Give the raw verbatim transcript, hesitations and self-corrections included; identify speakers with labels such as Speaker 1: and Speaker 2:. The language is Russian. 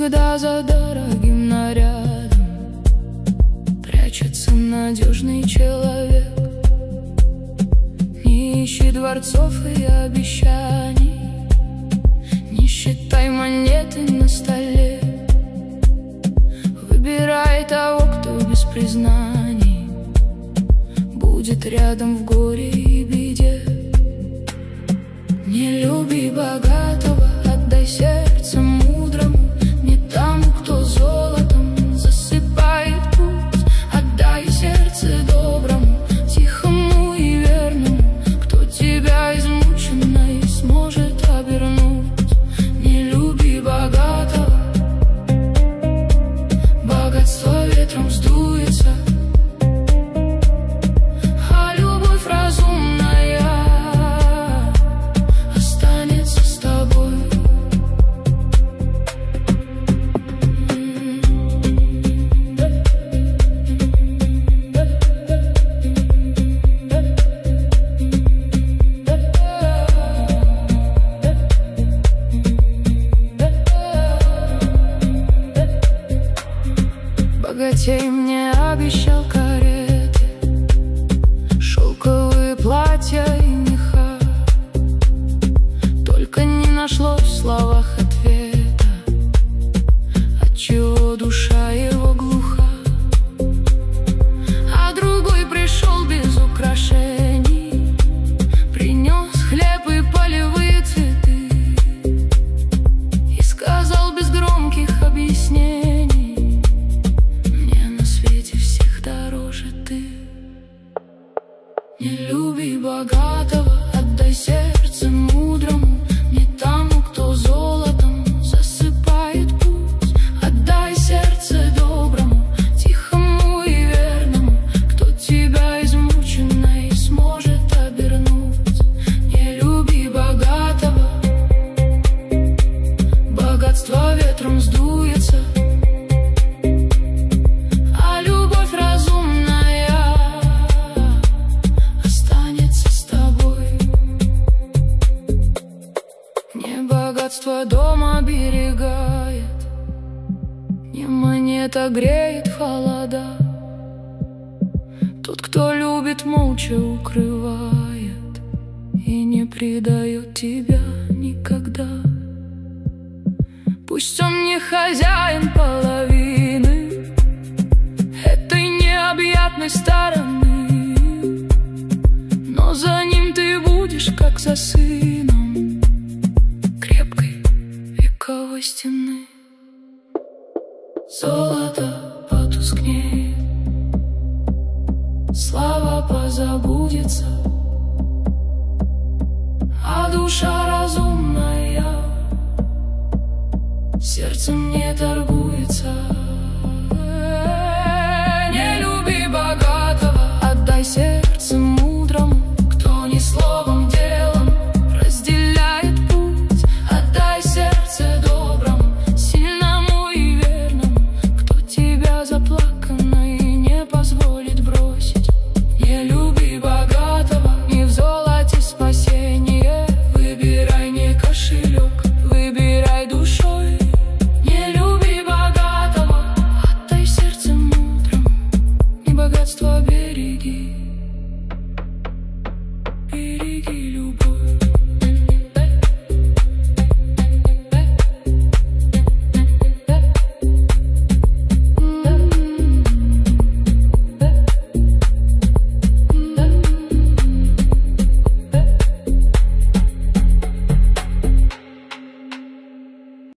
Speaker 1: всегда за дорогим нарядом прячется надежный человек. Не ищи дворцов и обещаний, не считай монеты на столе. Выбирай того, кто без признаний будет рядом в горе и беде. Не люби богатого, отдай сердце мудрому, не тому, кто золотом засыпает путь. Отдай сердце доброму, тихому и верному, кто тебя измученной сможет обернуть. Не люби богатого, богатство ветром сдуется, а любовь разумная останется с тобой. Богатей мне обещал кареты, шелковые платья и меха. Только не нашлось в словах ответа, отчего душа его глуха. А другой пришел без украшений, принес хлеб и полевые цветы и сказал без громких объяснений: не люби богатого, отдай сердце мудрому, не тому, кто золотом засыпает путь. Отдай сердце доброму, тихому и верному, кто тебя измученной сможет обернуть. Не люби богатого, богатство ветром сдуется, а любовь разумная богатство дома оберегает, не монета греет в холода. Тот, кто любит, молча укрывает и не предает тебя никогда. Пусть он не хозяин половины этой необъятной стороны, но за ним ты будешь, как за сыном вековой стены. Золото потускнеет, слава позабудется, а душа разумная сердцем не торгуется. Не люби богатого, отдай сердце мудрому, кто не словом, делом разделяет путь. Отдай сердце доброму, сильному и верному, кто тебя заплакал